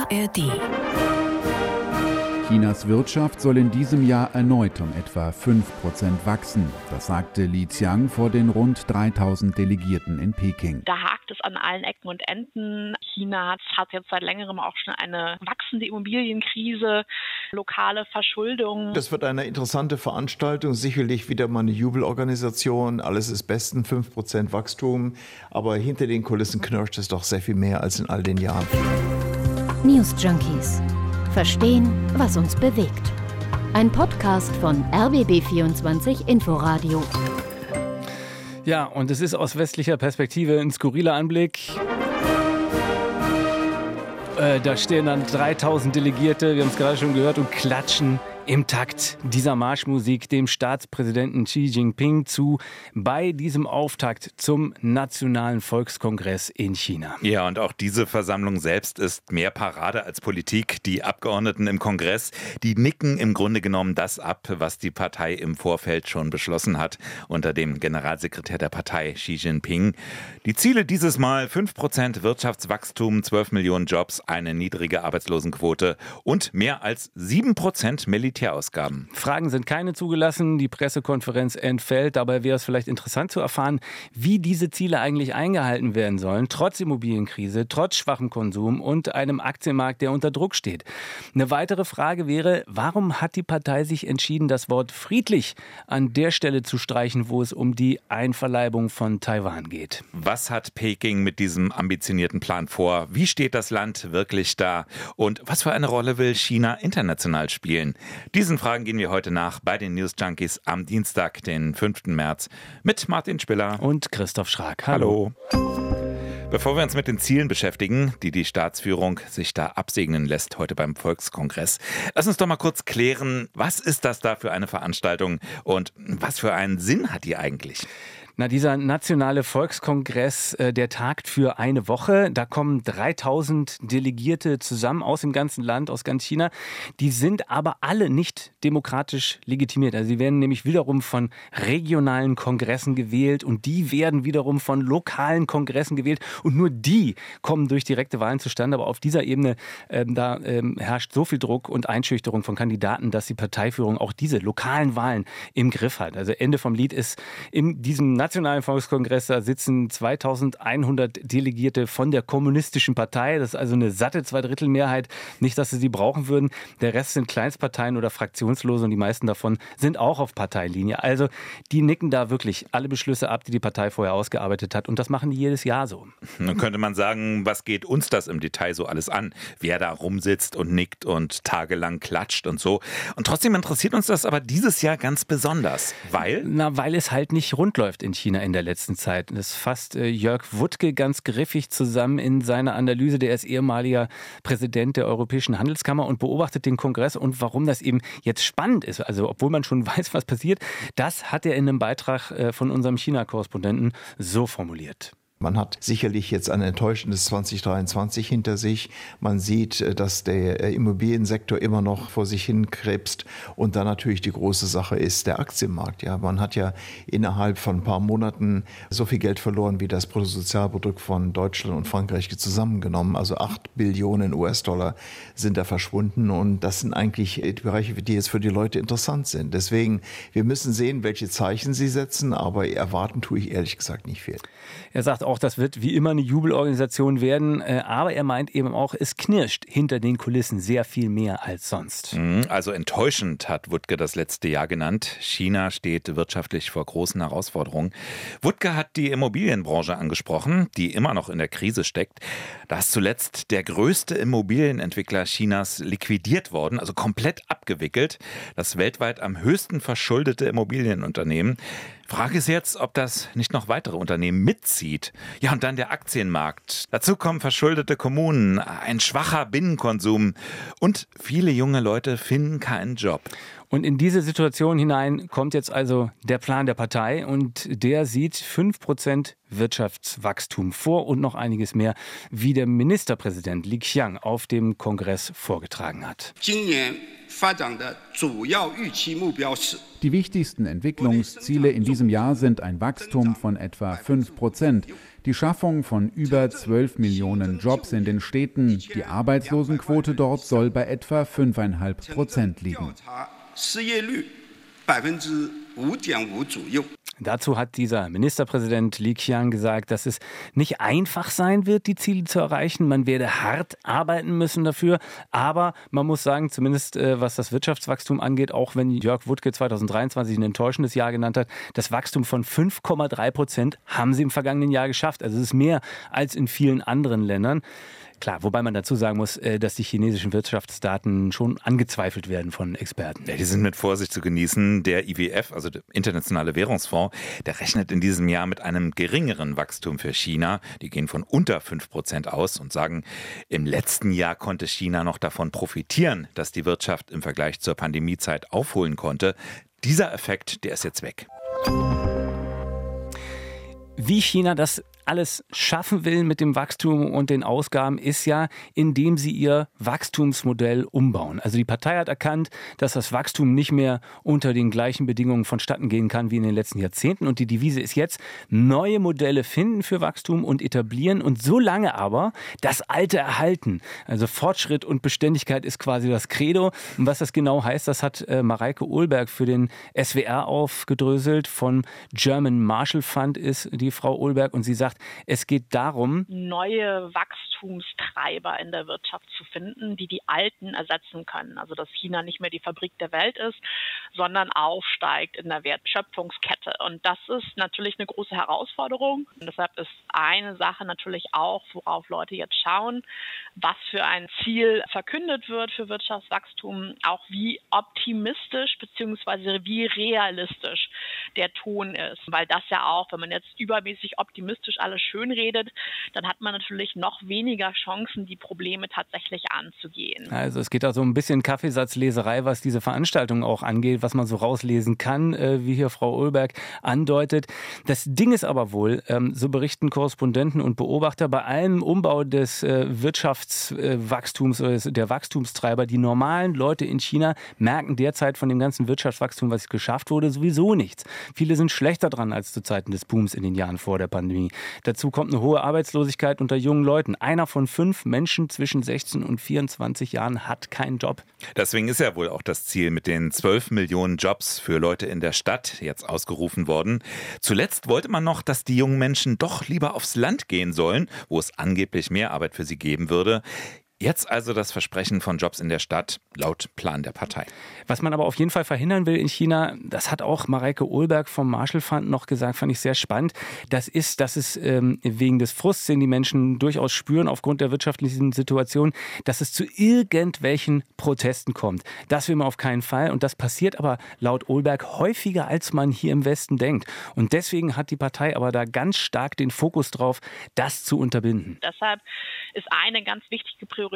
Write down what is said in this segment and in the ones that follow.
ARD. Chinas Wirtschaft soll in diesem Jahr erneut um etwa 5% wachsen. Das sagte Li Qiang vor den rund 3000 Delegierten in Peking. Da hakt es an allen Ecken und Enden. China hat jetzt seit längerem auch schon eine wachsende Immobilienkrise, lokale Verschuldung. Das wird eine interessante Veranstaltung, sicherlich wieder mal eine Jubelorganisation. Alles ist bestens, 5% Wachstum. Aber hinter den Kulissen knirscht es doch sehr viel mehr als in all den Jahren. News Junkies. Verstehen, was uns bewegt. Ein Podcast von RBB24 Inforadio. Ja, und es ist aus westlicher Perspektive ein skurriler Anblick. Da stehen dann 3000 Delegierte, wir haben es gerade schon gehört, und klatschen im Takt dieser Marschmusik dem Staatspräsidenten Xi Jinping zu bei diesem Auftakt zum Nationalen Volkskongress in China. Ja, und auch diese Versammlung selbst ist mehr Parade als Politik. Die Abgeordneten im Kongress, die nicken im Grunde genommen das ab, was die Partei im Vorfeld schon beschlossen hat, unter dem Generalsekretär der Partei Xi Jinping. Die Ziele dieses Mal: 5% Wirtschaftswachstum, 12 Millionen Jobs, eine niedrige Arbeitslosenquote und mehr als 7% Militärausgaben. Fragen sind keine zugelassen, die Pressekonferenz entfällt. Dabei wäre es vielleicht interessant zu erfahren, wie diese Ziele eigentlich eingehalten werden sollen, trotz Immobilienkrise, trotz schwachem Konsum und einem Aktienmarkt, der unter Druck steht. Eine weitere Frage wäre, warum hat die Partei sich entschieden, das Wort friedlich an der Stelle zu streichen, wo es um die Einverleibung von Taiwan geht? Was hat Peking mit diesem ambitionierten Plan vor? Wie steht das Land wirklich da? Und was für eine Rolle will China international spielen? Diesen Fragen gehen wir heute nach bei den News Junkies am Dienstag, den 5. März, mit Martin Spiller und Christoph Schrag. Hallo. Bevor wir uns mit den Zielen beschäftigen, die die Staatsführung sich da absegnen lässt heute beim Volkskongress, lass uns doch mal kurz klären, was ist das da für eine Veranstaltung und was für einen Sinn hat die eigentlich? Na, dieser nationale Volkskongress, der tagt für eine Woche. Da kommen 3000 Delegierte zusammen aus dem ganzen Land, aus ganz China. Die sind aber alle nicht demokratisch legitimiert. Also sie werden nämlich wiederum von regionalen Kongressen gewählt und die werden wiederum von lokalen Kongressen gewählt. Und nur die kommen durch direkte Wahlen zustande. Aber auf dieser Ebene, herrscht so viel Druck und Einschüchterung von Kandidaten, dass die Parteiführung auch diese lokalen Wahlen im Griff hat. Also Ende vom Lied ist in diesem Nationalen Volkskongress, da sitzen 2100 Delegierte von der Kommunistischen Partei. Das ist also eine satte Zweidrittelmehrheit. Nicht, dass sie brauchen würden. Der Rest sind Kleinstparteien oder Fraktionslose und die meisten davon sind auch auf Parteilinie. Also die nicken da wirklich alle Beschlüsse ab, die die Partei vorher ausgearbeitet hat. Und das machen die jedes Jahr so. Dann könnte man sagen, was geht uns das im Detail so alles an? Wer da rumsitzt und nickt und tagelang klatscht und so. Und trotzdem interessiert uns das aber dieses Jahr ganz besonders. Weil? Weil es halt nicht rund läuft in China in der letzten Zeit. Das fasst Jörg Wuttke ganz griffig zusammen in seiner Analyse. Der ist ehemaliger Präsident der Europäischen Handelskammer und beobachtet den Kongress und warum das eben jetzt spannend ist. Also obwohl man schon weiß, was passiert, das hat er in einem Beitrag von unserem China-Korrespondenten so formuliert. Man hat sicherlich jetzt ein enttäuschendes 2023 hinter sich. Man sieht, dass der Immobiliensektor immer noch vor sich hin krebst. Und dann natürlich die große Sache ist der Aktienmarkt. Ja, man hat ja innerhalb von ein paar Monaten so viel Geld verloren, wie das Bruttosozialprodukt von Deutschland und Frankreich zusammengenommen. Also 8 Billionen US-Dollar sind da verschwunden. Und das sind eigentlich die Bereiche, die jetzt für die Leute interessant sind. Deswegen, wir müssen sehen, welche Zeichen sie setzen. Aber erwarten tue ich ehrlich gesagt nicht viel. Er sagt auch, das wird wie immer eine Jubelorganisation werden, aber er meint eben auch, es knirscht hinter den Kulissen sehr viel mehr als sonst. Also enttäuschend hat Wuttke das letzte Jahr genannt. China steht wirtschaftlich vor großen Herausforderungen. Wuttke hat die Immobilienbranche angesprochen, die immer noch in der Krise steckt. Da ist zuletzt der größte Immobilienentwickler Chinas liquidiert worden, also komplett abgewickelt. Das weltweit am höchsten verschuldete Immobilienunternehmen. Frage ist jetzt, ob das nicht noch weitere Unternehmen mitzieht. Ja, und dann der Aktienmarkt. Dazu kommen verschuldete Kommunen, ein schwacher Binnenkonsum und viele junge Leute finden keinen Job. Und in diese Situation hinein kommt jetzt also der Plan der Partei und der sieht 5% Wirtschaftswachstum vor und noch einiges mehr, wie der Ministerpräsident Li Qiang auf dem Kongress vorgetragen hat. Die wichtigsten Entwicklungsziele in diesem Jahr sind ein Wachstum von etwa 5%, die Schaffung von über 12 Millionen Jobs in den Städten, die Arbeitslosenquote dort soll bei etwa 5,5% liegen. Dazu hat dieser Ministerpräsident Li Qiang gesagt, dass es nicht einfach sein wird, die Ziele zu erreichen. Man werde hart arbeiten müssen dafür. Aber man muss sagen, zumindest was das Wirtschaftswachstum angeht, auch wenn Jörg Wuttke 2023 ein enttäuschendes Jahr genannt hat, das Wachstum von 5,3% haben sie im vergangenen Jahr geschafft. Also es ist mehr als in vielen anderen Ländern. Klar, wobei man dazu sagen muss, dass die chinesischen Wirtschaftsdaten schon angezweifelt werden von Experten. Ja, die sind mit Vorsicht zu genießen. Der IWF, also der Internationale Währungsfonds, der rechnet in diesem Jahr mit einem geringeren Wachstum für China. Die gehen von unter 5% aus und sagen, im letzten Jahr konnte China noch davon profitieren, dass die Wirtschaft im Vergleich zur Pandemiezeit aufholen konnte. Dieser Effekt, der ist jetzt weg. Wie China das alles schaffen will mit dem Wachstum und den Ausgaben, ist ja, indem sie ihr Wachstumsmodell umbauen. Also die Partei hat erkannt, dass das Wachstum nicht mehr unter den gleichen Bedingungen vonstatten gehen kann wie in den letzten Jahrzehnten. Und die Devise ist jetzt, neue Modelle finden für Wachstum und etablieren und so lange aber das Alte erhalten. Also Fortschritt und Beständigkeit ist quasi das Credo. Und was das genau heißt, das hat Mareike Ohlberg für den SWR aufgedröselt. Vom German Marshall Fund ist die Frau Ohlberg und sie sagt, es geht darum, neue Wachstumstreiber in der Wirtschaft zu finden, die die alten ersetzen können. Also dass China nicht mehr die Fabrik der Welt ist, sondern aufsteigt in der Wertschöpfungskette. Und das ist natürlich eine große Herausforderung. Und deshalb ist eine Sache natürlich auch, worauf Leute jetzt schauen, was für ein Ziel verkündet wird für Wirtschaftswachstum, auch wie optimistisch bzw. wie realistisch der Ton ist. Weil das ja auch, wenn man jetzt übermäßig optimistisch alles schön redet, dann hat man natürlich noch weniger Chancen, die Probleme tatsächlich anzugehen. Also es geht da so ein bisschen Kaffeesatzleserei, was diese Veranstaltung auch angeht, was man so rauslesen kann, wie hier Frau Ohlberg andeutet. Das Ding ist aber wohl, so berichten Korrespondenten und Beobachter, bei allem Umbau des Wirtschaftswachstums oder der Wachstumstreiber, die normalen Leute in China merken derzeit von dem ganzen Wirtschaftswachstum, was geschafft wurde, sowieso nichts. Viele sind schlechter dran als zu Zeiten des Booms in den Jahren vor der Pandemie. Dazu kommt eine hohe Arbeitslosigkeit unter jungen Leuten. 1 von 5 Menschen zwischen 16 und 24 Jahren hat keinen Job. Deswegen ist ja wohl auch das Ziel mit den 12 Millionen Jobs für Leute in der Stadt jetzt ausgerufen worden. Zuletzt wollte man noch, dass die jungen Menschen doch lieber aufs Land gehen sollen, wo es angeblich mehr Arbeit für sie geben würde. Jetzt also das Versprechen von Jobs in der Stadt, laut Plan der Partei. Was man aber auf jeden Fall verhindern will in China, das hat auch Mareike Ohlberg vom Marshall Fund noch gesagt, fand ich sehr spannend, das ist, dass es wegen des Frusts, den die Menschen durchaus spüren aufgrund der wirtschaftlichen Situation, dass es zu irgendwelchen Protesten kommt. Das will man auf keinen Fall und das passiert aber laut Ohlberg häufiger, als man hier im Westen denkt. Und deswegen hat die Partei aber da ganz stark den Fokus drauf, das zu unterbinden. Deshalb ist eine ganz wichtige Priorität,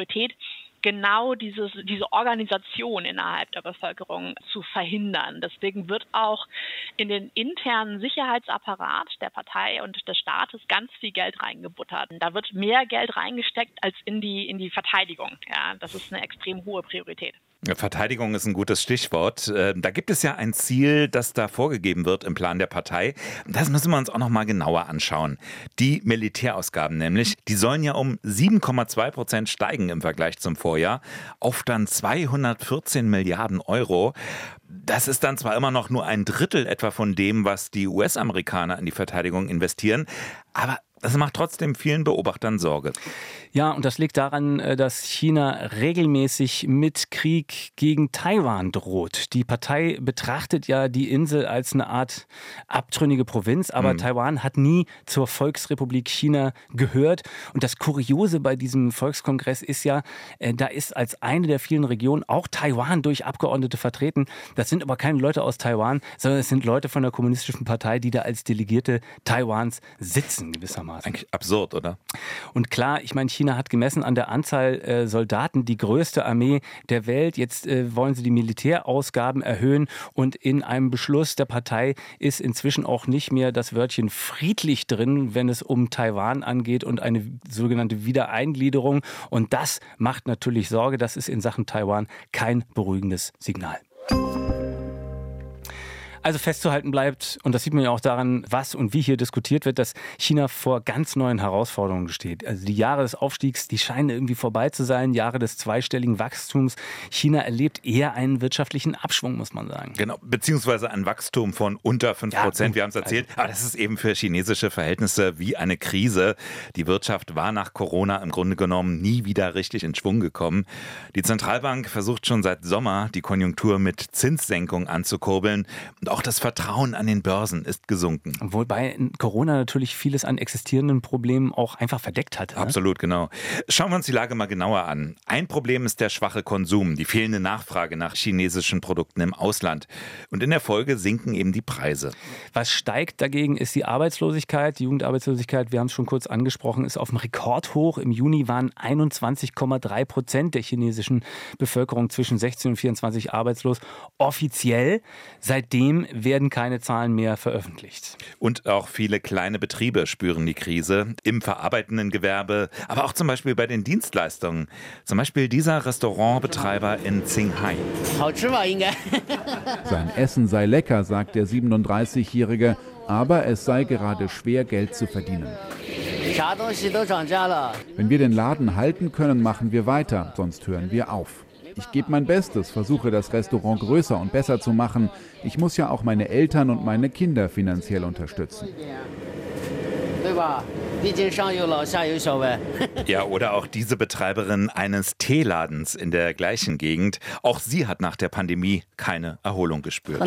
genau diese Organisation innerhalb der Bevölkerung zu verhindern. Deswegen wird auch in den internen Sicherheitsapparat der Partei und des Staates ganz viel Geld reingebuttert. Da wird mehr Geld reingesteckt als in die Verteidigung. Ja, das ist eine extrem hohe Priorität. Verteidigung ist ein gutes Stichwort. Da gibt es ja ein Ziel, das da vorgegeben wird im Plan der Partei. Das müssen wir uns auch noch mal genauer anschauen. Die Militärausgaben nämlich, die sollen ja um 7,2% steigen im Vergleich zum Vorjahr auf dann 214 Milliarden Euro. Das ist dann zwar immer noch nur ein Drittel etwa von dem, was die US-Amerikaner in die Verteidigung investieren, aber das macht trotzdem vielen Beobachtern Sorge. Ja, und das liegt daran, dass China regelmäßig mit Krieg gegen Taiwan droht. Die Partei betrachtet ja die Insel als eine Art abtrünnige Provinz, aber Taiwan hat nie zur Volksrepublik China gehört. Und das Kuriose bei diesem Volkskongress ist ja, da ist als eine der vielen Regionen auch Taiwan durch Abgeordnete vertreten. Das sind aber keine Leute aus Taiwan, sondern es sind Leute von der Kommunistischen Partei, die da als Delegierte Taiwans sitzen gewissermaßen. gleichermaßen. Eigentlich absurd, oder? Und klar, ich meine, China hat gemessen an der Anzahl Soldaten die größte Armee der Welt. Jetzt wollen sie die Militärausgaben erhöhen und in einem Beschluss der Partei ist inzwischen auch nicht mehr das Wörtchen friedlich drin, wenn es um Taiwan angeht und eine sogenannte Wiedereingliederung. Und das macht natürlich Sorge. Das ist in Sachen Taiwan kein beruhigendes Signal. Also festzuhalten bleibt, und das sieht man ja auch daran, was und wie hier diskutiert wird, dass China vor ganz neuen Herausforderungen steht. Also die Jahre des Aufstiegs, die scheinen irgendwie vorbei zu sein, Jahre des zweistelligen Wachstums. China erlebt eher einen wirtschaftlichen Abschwung, muss man sagen. Genau, beziehungsweise ein Wachstum von unter 5%. Ja, wir haben es erzählt, aber das ist eben für chinesische Verhältnisse wie eine Krise. Die Wirtschaft war nach Corona im Grunde genommen nie wieder richtig in Schwung gekommen. Die Zentralbank versucht schon seit Sommer, die Konjunktur mit Zinssenkung anzukurbeln. Und auch das Vertrauen an den Börsen ist gesunken. Wobei Corona natürlich vieles an existierenden Problemen auch einfach verdeckt hat. Ne? Absolut, genau. Schauen wir uns die Lage mal genauer an. Ein Problem ist der schwache Konsum, die fehlende Nachfrage nach chinesischen Produkten im Ausland. Und in der Folge sinken eben die Preise. Was steigt dagegen, ist die Arbeitslosigkeit. Die Jugendarbeitslosigkeit, wir haben es schon kurz angesprochen, ist auf dem Rekordhoch. Im Juni waren 21,3% der chinesischen Bevölkerung zwischen 16 und 24 arbeitslos. Offiziell. Seitdem werden keine Zahlen mehr veröffentlicht. Und auch viele kleine Betriebe spüren die Krise im verarbeitenden Gewerbe, aber auch zum Beispiel bei den Dienstleistungen. Zum Beispiel dieser Restaurantbetreiber in Qinghai. Sein Essen sei lecker, sagt der 37-Jährige, aber es sei gerade schwer, Geld zu verdienen. Wenn wir den Laden halten können, machen wir weiter, sonst hören wir auf. Ich gebe mein Bestes, versuche das Restaurant größer und besser zu machen. Ich muss ja auch meine Eltern und meine Kinder finanziell unterstützen. Ja, oder auch diese Betreiberin eines Teeladens in der gleichen Gegend. Auch sie hat nach der Pandemie keine Erholung gespürt.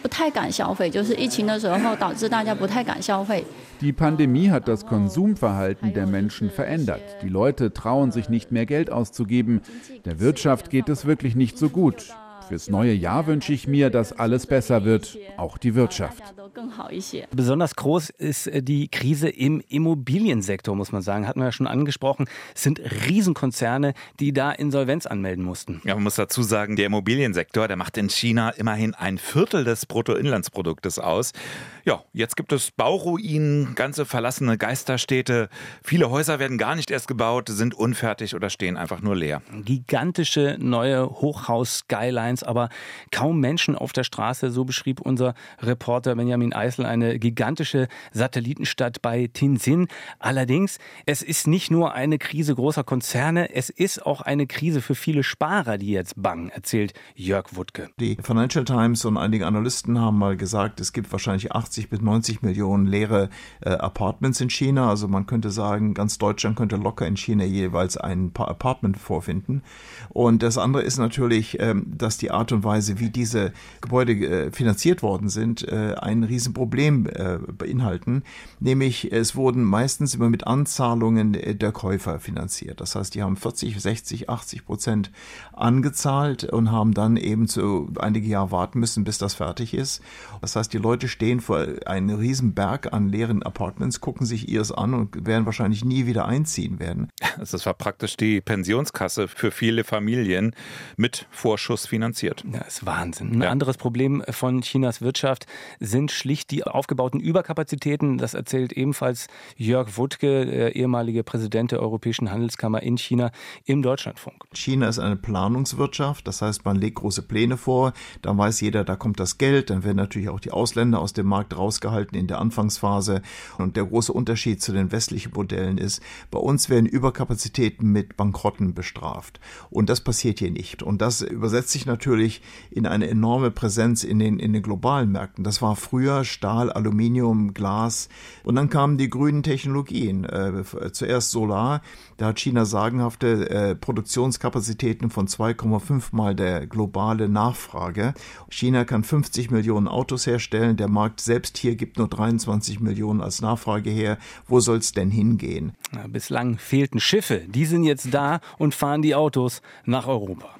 Die Pandemie hat das Konsumverhalten der Menschen verändert. Die Leute trauen sich nicht mehr Geld auszugeben. Der Wirtschaft geht es wirklich nicht so gut. Fürs neue Jahr wünsche ich mir, dass alles besser wird, auch die Wirtschaft. Besonders groß ist die Krise im Immobiliensektor, muss man sagen. Hatten wir ja schon angesprochen. Es sind Riesenkonzerne, die da Insolvenz anmelden mussten. Ja, man muss dazu sagen, der Immobiliensektor, der macht in China immerhin 1/4 des Bruttoinlandsproduktes aus. Ja, jetzt gibt es Bauruinen, ganze verlassene Geisterstädte. Viele Häuser werden gar nicht erst gebaut, sind unfertig oder stehen einfach nur leer. Gigantische neue Hochhaus-Skylines, aber kaum Menschen auf der Straße. So beschrieb unser Reporter Benjamin Eisel eine gigantische Satellitenstadt bei Tianjin. Allerdings, es ist nicht nur eine Krise großer Konzerne, es ist auch eine Krise für viele Sparer, die jetzt bangen, erzählt Jörg Wuttke. Die Financial Times und einige Analysten haben mal gesagt, es gibt wahrscheinlich 80 bis 90 Millionen leere Apartments in China. Also man könnte sagen, ganz Deutschland könnte locker in China jeweils ein paar Apartment vorfinden. Und das andere ist natürlich, dass die Art und Weise, wie diese Gebäude finanziert worden sind, ein Riesenproblem beinhalten. Nämlich, es wurden meistens immer mit Anzahlungen der Käufer finanziert. Das heißt, die haben 40, 60, 80% angezahlt und haben dann eben einige Jahre warten müssen, bis das fertig ist. Das heißt, die Leute stehen vor einem riesen Berg an leeren Apartments, gucken sich ihrs an und werden wahrscheinlich nie wieder einziehen werden. Das war praktisch die Pensionskasse für viele Familien mit Vorschuss finanziert. Ja, ist Wahnsinn. Ein anderes Problem von Chinas Wirtschaft sind schlicht die aufgebauten Überkapazitäten. Das erzählt ebenfalls Jörg Wuttke, der ehemalige Präsident der Europäischen Handelskammer in China, im Deutschlandfunk. China ist eine Planungswirtschaft, das heißt, man legt große Pläne vor, dann weiß jeder, da kommt das Geld, dann werden natürlich auch die Ausländer aus dem Markt rausgehalten in der Anfangsphase. Und der große Unterschied zu den westlichen Modellen ist, bei uns werden Überkapazitäten mit Bankrotten bestraft. Und das passiert hier nicht. Und das übersetzt sich natürlich in eine enorme Präsenz in den globalen Märkten. Das war früher Stahl, Aluminium, Glas. Und dann kamen die grünen Technologien. Zuerst Solar. Da hat China sagenhafte Produktionskapazitäten von 2,5 Mal der globale Nachfrage. China kann 50 Millionen Autos herstellen. Der Markt selbst hier gibt nur 23 Millionen als Nachfrage her. Wo soll es denn hingehen? Bislang fehlten Schiffe. Die sind jetzt da und fahren die Autos nach Europa.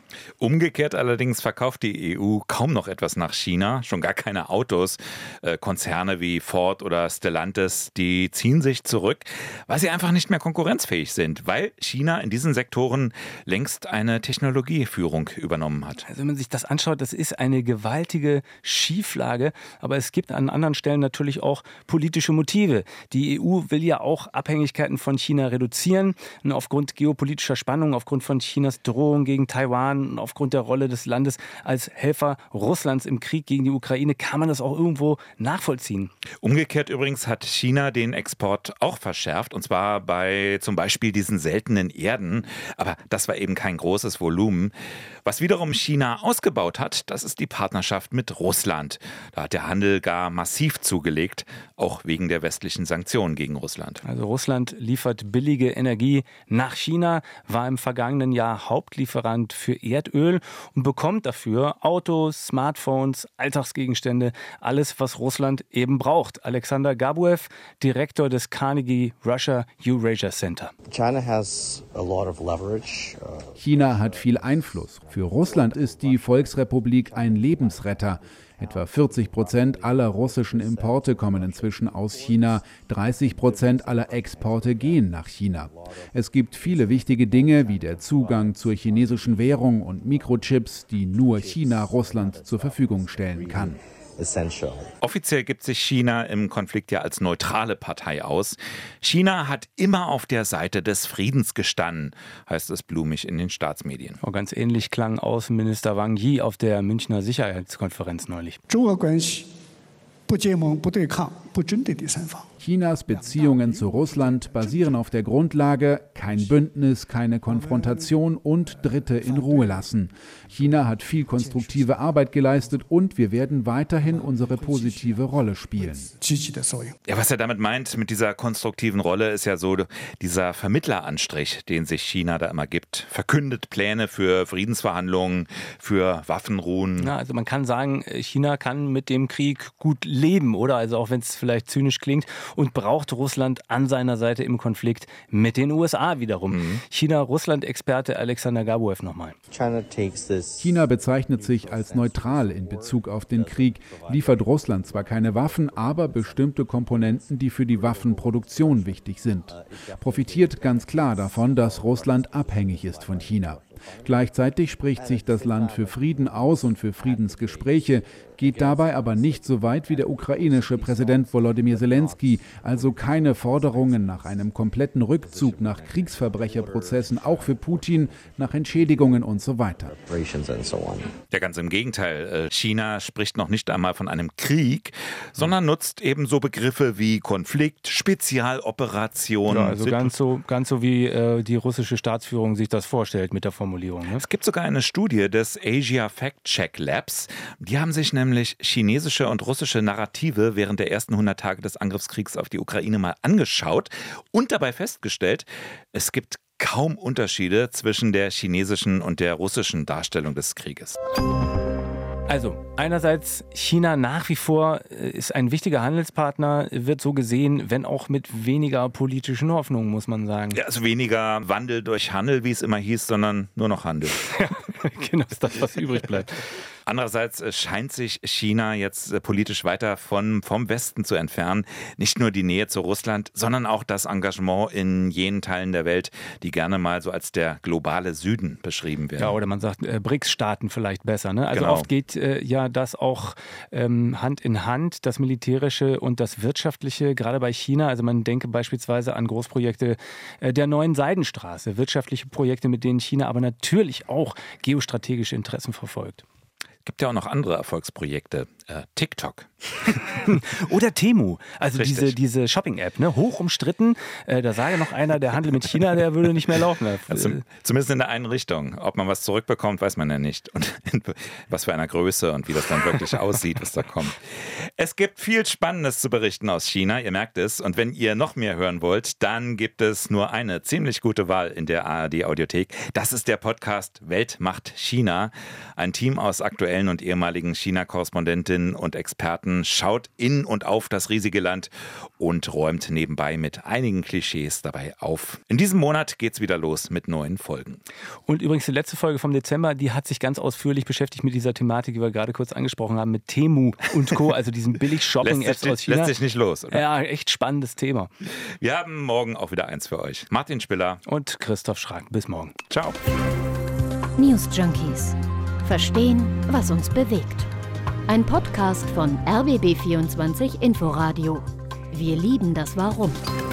Umgekehrt allerdings verkauft die EU kaum noch etwas nach China, schon gar keine Autos. Konzerne wie Ford oder Stellantis, die ziehen sich zurück, weil sie einfach nicht mehr konkurrenzfähig sind, weil China in diesen Sektoren längst eine Technologieführung übernommen hat. Also wenn man sich das anschaut, das ist eine gewaltige Schieflage, aber es gibt an anderen Stellen natürlich auch politische Motive. Die EU will ja auch Abhängigkeiten von China reduzieren, und aufgrund geopolitischer Spannungen, aufgrund von Chinas Drohung gegen Taiwan und aufgrund der Rolle des Landes als Helfer Russlands im Krieg gegen die Ukraine kann man das auch irgendwo nachvollziehen. Umgekehrt übrigens hat China den Export auch verschärft, und zwar bei zum Beispiel diesen seltenen Erden, aber das war eben kein großes Volumen. Was wiederum China ausgebaut hat, das ist die Partnerschaft mit Russland. Da hat der Handel gar massiv zugelegt, auch wegen der westlichen Sanktionen gegen Russland. Also Russland liefert billige Energie nach China, war im vergangenen Jahr Hauptlieferant für Erdöl und bekommt dafür Autos, Smartphones, Alltagsgegenstände, alles, was Russland eben braucht. Alexander Gabuev, Direktor des Carnegie Russia Eurasia Center. China hat viel Einfluss. Für Russland ist die Volksrepublik ein Lebensretter. Etwa 40% aller russischen Importe kommen inzwischen aus China. 30% aller Exporte gehen nach China. Es gibt viele wichtige Dinge wie der Zugang zur chinesischen Währung und Mikrochips, die nur China Russland zur Verfügung stellen kann. Offiziell gibt sich China im Konflikt ja als neutrale Partei aus. China hat immer auf der Seite des Friedens gestanden, heißt es blumig in den Staatsmedien. Ganz ähnlich klang Außenminister Wang Yi auf der Münchner Sicherheitskonferenz neulich. Chinas Beziehungen zu Russland basieren auf der Grundlage, kein Bündnis, keine Konfrontation und Dritte in Ruhe lassen. China hat viel konstruktive Arbeit geleistet und wir werden weiterhin unsere positive Rolle spielen. Ja, was er damit meint, mit dieser konstruktiven Rolle, ist ja so dieser Vermittleranstrich, den sich China da immer gibt. Verkündet Pläne für Friedensverhandlungen, für Waffenruhen. Ja, also man kann sagen, China kann mit dem Krieg gut leben, oder? Also auch wenn es vielleicht zynisch klingt, und braucht Russland an seiner Seite im Konflikt mit den USA wiederum. China-Russland-Experte Alexander Gabuev nochmal. China bezeichnet sich als neutral in Bezug auf den Krieg, liefert Russland zwar keine Waffen, aber bestimmte Komponenten, die für die Waffenproduktion wichtig sind. Profitiert ganz klar davon, dass Russland abhängig ist von China. Gleichzeitig spricht sich das Land für Frieden aus und für Friedensgespräche, geht dabei aber nicht so weit wie der ukrainische Präsident Volodymyr Zelensky, also keine Forderungen nach einem kompletten Rückzug, nach Kriegsverbrecherprozessen, auch für Putin, nach Entschädigungen und so weiter. Ja, ganz im Gegenteil. China spricht noch nicht einmal von einem Krieg, sondern nutzt eben so Begriffe wie Konflikt, Spezialoperation. Ja, also ganz so wie die russische Staatsführung sich das vorstellt mit der Formulierung. Ne? Es gibt sogar eine Studie des Asia Fact Check Labs. Die haben sich nämlich chinesische und russische Narrative während der ersten 100 Tage des Angriffskriegs auf die Ukraine mal angeschaut und dabei festgestellt, es gibt kaum Unterschiede zwischen der chinesischen und der russischen Darstellung des Krieges. Also einerseits China nach wie vor ist ein wichtiger Handelspartner, wird so gesehen, wenn auch mit weniger politischen Hoffnungen, muss man sagen. Ja, also weniger Wandel durch Handel, wie es immer hieß, sondern nur noch Handel. Genau, ist das, was übrig bleibt. Andererseits scheint sich China jetzt politisch weiter vom Westen zu entfernen. Nicht nur die Nähe zu Russland, sondern auch das Engagement in jenen Teilen der Welt, die gerne mal so als der globale Süden beschrieben werden. Ja, oder man sagt BRICS-Staaten vielleicht besser. Ne? Also genau. Oft geht ja das auch Hand in Hand, das Militärische und das Wirtschaftliche, gerade bei China. Also man denke beispielsweise an Großprojekte der neuen Seidenstraße, wirtschaftliche Projekte, mit denen China aber natürlich auch geostrategische Interessen verfolgt. Es gibt ja auch noch andere Erfolgsprojekte. TikTok. Oder Temu, also diese Shopping-App, ne? Hoch umstritten. Da sage noch einer, der Handel mit China, der würde nicht mehr laufen. Also, zumindest in der einen Richtung. Ob man was zurückbekommt, weiß man ja nicht. Und was für einer Größe und wie das dann wirklich aussieht, was da kommt. Es gibt viel Spannendes zu berichten aus China, ihr merkt es. Und wenn ihr noch mehr hören wollt, dann gibt es nur eine ziemlich gute Wahl in der ARD-Audiothek. Das ist der Podcast Welt macht China. Ein Team aus aktuellen und ehemaligen China-Korrespondentinnen Expertinnen und Experten, schaut in und auf das riesige Land und räumt nebenbei mit einigen Klischees dabei auf. In diesem Monat geht's wieder los mit neuen Folgen. Und übrigens die letzte Folge vom Dezember, die hat sich ganz ausführlich beschäftigt mit dieser Thematik, die wir gerade kurz angesprochen haben, mit Temu und Co., also diesen Billig-Shopping-Apps aus China. Lässt sich nicht los, oder? Ja, echt spannendes Thema. Wir haben morgen auch wieder eins für euch. Martin Spiller und Christoph Schrag. Bis morgen. Ciao. News Junkies. Verstehen, was uns bewegt. Ein Podcast von RBB24 Inforadio. Wir lieben das Warum.